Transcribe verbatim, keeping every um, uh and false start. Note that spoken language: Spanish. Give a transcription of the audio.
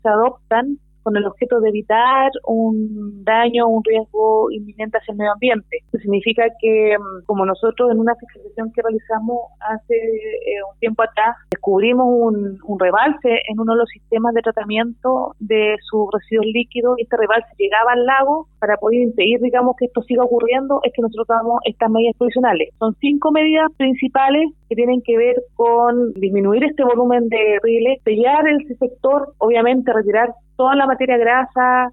se adoptan con el objeto de evitar un daño, un riesgo inminente hacia el medio ambiente. Eso significa que, como nosotros en una fiscalización que realizamos hace eh, un tiempo atrás, descubrimos un, un rebalse en uno de los sistemas de tratamiento de sus residuos líquidos, y este rebalse llegaba al lago. Para poder impedir, digamos, que esto siga ocurriendo, es que nosotros tomamos estas medidas provisionales. Son cinco medidas principales que tienen que ver con disminuir este volumen de riles, sellar el sector, obviamente retirar toda la materia grasa,